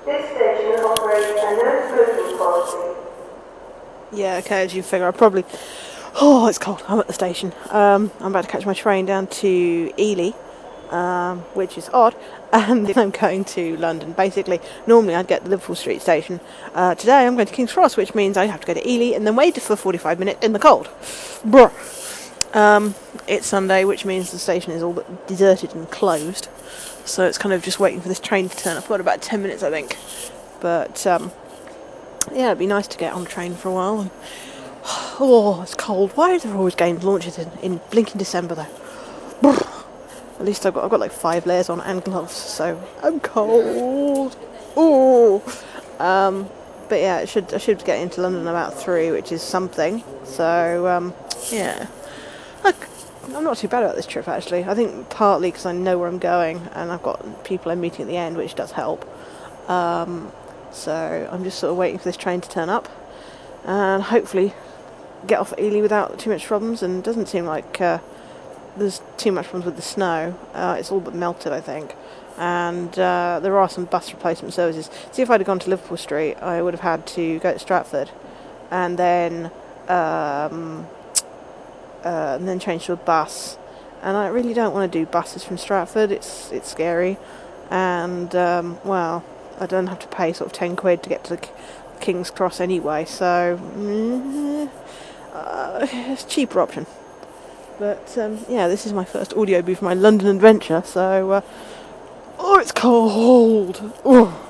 This station operates a no smoking policy. Yeah, okay, as you figure, I probably... Oh, it's cold. I'm at the station. I'm about to catch my train down to Ely, which is odd, and then I'm going to London. Basically, normally I'd get the Liverpool Street station. Today I'm going to King's Cross, which means I have to go to Ely and then wait for 45 minutes in the cold. Bruh. It's Sunday, which means the station is all but deserted and closed. So it's kind of just waiting for this train to turn up. I've got about 10 minutes, I think. But, yeah, it'd be nice to get on a train for a while. And, oh, it's cold. Why are there always games launches in blinking December, though? Brr. At least I've got like 5 layers on and gloves, so I'm cold. Ooh. But yeah, I should get into London about 3, which is something. So, yeah. Look, I'm not too bad about this trip, actually. I think partly because I know where I'm going and I've got people I'm meeting at the end, which does help. So I'm just sort of waiting for this train to turn up and hopefully get off at Ely without too much problems. And it doesn't seem like there's too much problems with the snow. It's all but melted, I think. And there are some bus replacement services. See, if I'd have gone to Liverpool Street, I would have had to go to Stratford and then change to a bus. And I really don't want to do buses from Stratford. It's scary. And, well, I don't have to pay sort of 10 quid to get to the King's Cross anyway. So, it's a cheaper option. But, yeah, this is my first audio booth for my London adventure. So, oh, it's cold. Oh.